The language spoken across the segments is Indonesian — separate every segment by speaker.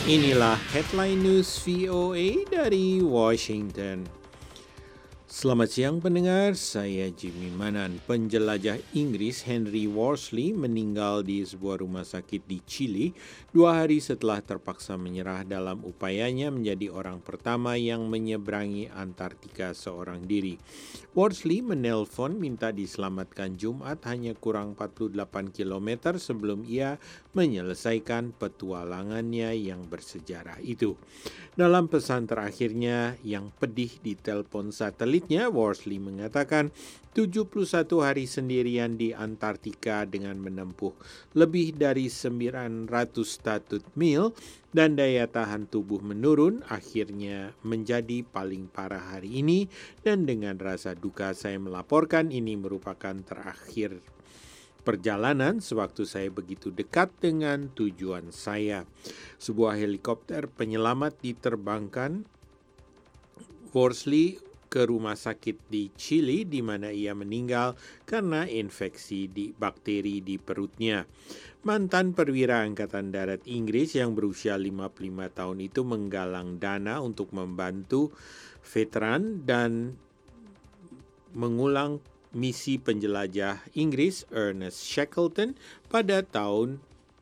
Speaker 1: Inilah headline news VOA dari Washington. Selamat siang pendengar, saya Jimmy Manan. Penjelajah Inggris Henry Worsley meninggal di sebuah rumah sakit di Chili 2 hari setelah terpaksa menyerah dalam upayanya menjadi orang pertama yang menyeberangi Antartika seorang diri. Worsley menelpon minta diselamatkan Jumat hanya kurang 48 km sebelum ia menyelesaikan petualangannya yang bersejarah itu. Dalam pesan terakhirnya yang pedih di telepon satelitnya, Worsley mengatakan 71 hari sendirian di Antartika dengan menempuh lebih dari 900 statute mil dan daya tahan tubuh menurun akhirnya menjadi paling parah hari ini, dan dengan rasa duka saya melaporkan ini merupakan terakhir perjalanan sewaktu saya begitu dekat dengan tujuan saya. Sebuah helikopter penyelamat diterbangkan Worsley ke rumah sakit di Chili di mana ia meninggal karena infeksi bakteri di perutnya. Mantan perwira Angkatan Darat Inggris yang berusia 55 tahun itu menggalang dana untuk membantu veteran dan mengulang misi penjelajah Inggris Ernest Shackleton pada tahun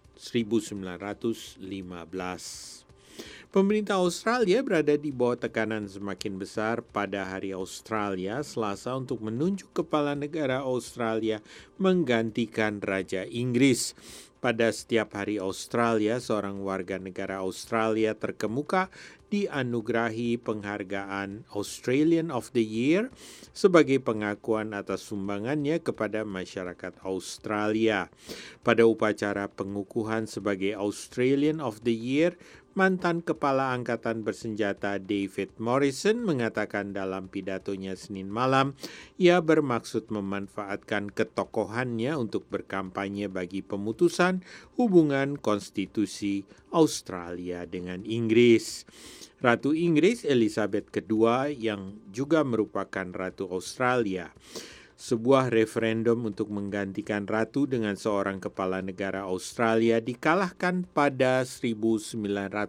Speaker 1: 1915. Pemerintah Australia berada di bawah tekanan semakin besar pada Hari Australia Selasa untuk menunjuk kepala negara Australia menggantikan Raja Inggris. Pada setiap Hari Australia, seorang warga negara Australia terkemuka dianugerahi penghargaan Australian of the Year sebagai pengakuan atas sumbangannya kepada masyarakat Australia. Pada upacara pengukuhan sebagai Australian of the Year, mantan Kepala Angkatan Bersenjata David Morrison mengatakan dalam pidatonya Senin malam, ia bermaksud memanfaatkan ketokohannya untuk berkampanye bagi pemutusan hubungan konstitusi Australia dengan Inggris. Ratu Inggris Elizabeth II yang juga merupakan Ratu Australia. Sebuah referendum untuk menggantikan ratu dengan seorang kepala negara Australia dikalahkan pada 1999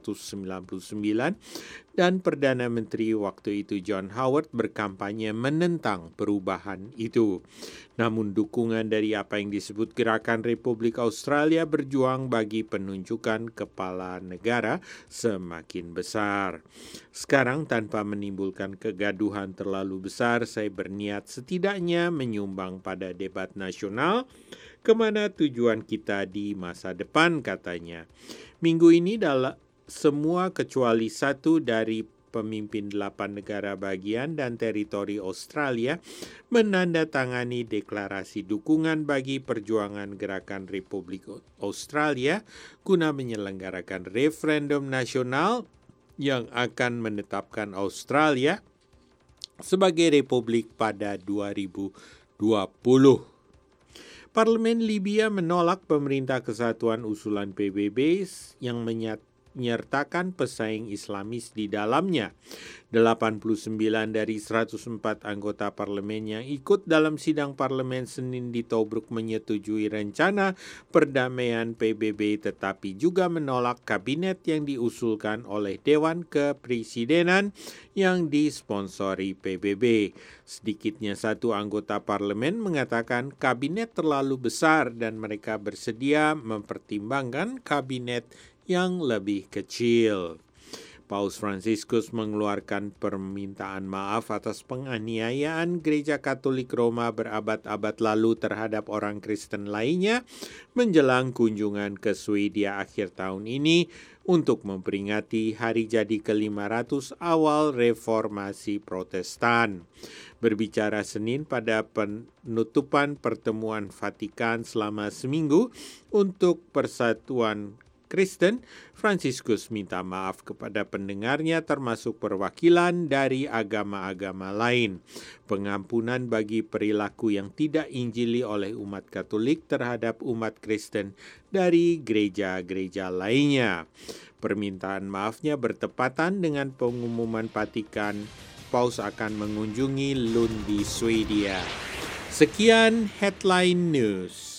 Speaker 1: dan Perdana Menteri waktu itu John Howard berkampanye menentang perubahan itu. Namun dukungan dari apa yang disebut Gerakan Republik Australia Berjuang bagi penunjukan kepala negara semakin besar. Sekarang tanpa menimbulkan kegaduhan terlalu besar, saya berniat setidaknya menyumbang pada debat nasional kemana tujuan kita di masa depan, katanya. Minggu ini semua kecuali satu dari pemimpin 8 negara bagian dan teritori Australia menandatangani deklarasi dukungan bagi perjuangan Gerakan Republik Australia guna menyelenggarakan referendum nasional yang akan menetapkan Australia sebagai republik pada 2020. Parlemen Libya menolak pemerintah kesatuan usulan PBB yang menyertakan pesaing Islamis di dalamnya. 89 dari 104 anggota parlemen yang ikut dalam sidang parlemen Senin di Tobruk menyetujui rencana perdamaian PBB tetapi juga menolak kabinet yang diusulkan oleh Dewan Kepresidenan yang disponsori PBB. Sedikitnya satu anggota parlemen mengatakan kabinet terlalu besar dan mereka bersedia mempertimbangkan kabinet yang lebih kecil. Paus Fransiskus mengeluarkan permintaan maaf atas penganiayaan Gereja Katolik Roma berabad-abad lalu terhadap orang Kristen lainnya menjelang kunjungan ke Swedia akhir tahun ini untuk memperingati hari jadi ke-500 awal reformasi Protestan. Berbicara Senin pada penutupan pertemuan Vatikan selama seminggu untuk Persatuan Kristen, Fransiskus minta maaf kepada pendengarnya termasuk perwakilan dari agama-agama lain. Pengampunan bagi perilaku yang tidak injili oleh umat Katolik terhadap umat Kristen dari gereja-gereja lainnya. Permintaan maafnya bertepatan dengan pengumuman Vatikan Paus akan mengunjungi Lund di Swedia. Sekian Headline News.